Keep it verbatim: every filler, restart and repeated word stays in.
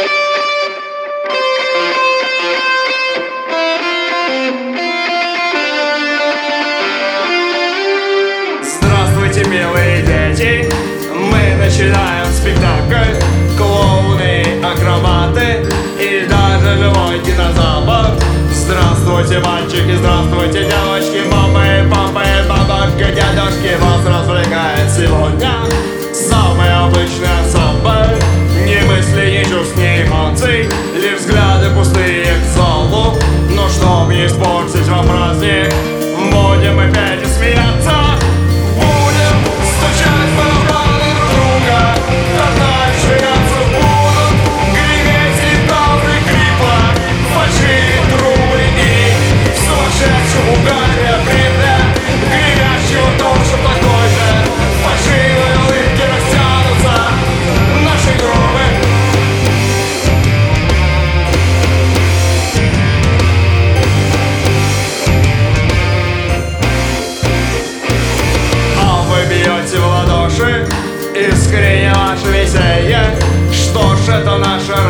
Здравствуйте, милые дети, мы начинаем спектакль. Клоуны, акробаты и даже живой динозавр. Здравствуйте, мальчики, здравствуйте, девочки, мамы, папы, бабушки, дедушки. Вас развлекает сегодня самый обычный ансамбль. Ни мысли, ни чувств, ни эмоций, лишь взгляды пустые к залу. Но чтоб не испортить вам праздник, будем мы петь и смеяться. Будем стучать в барабаны друг друга, катать, швыряться будут, греметь гитары крипла, фальшивые трубы и в сумасшедшем угаре бревне гремящего тоже такой же. Фальшивые улыбки растянутся наши гробы. Бьете в ладоши, искренне ваше веселье. Что ж, это наше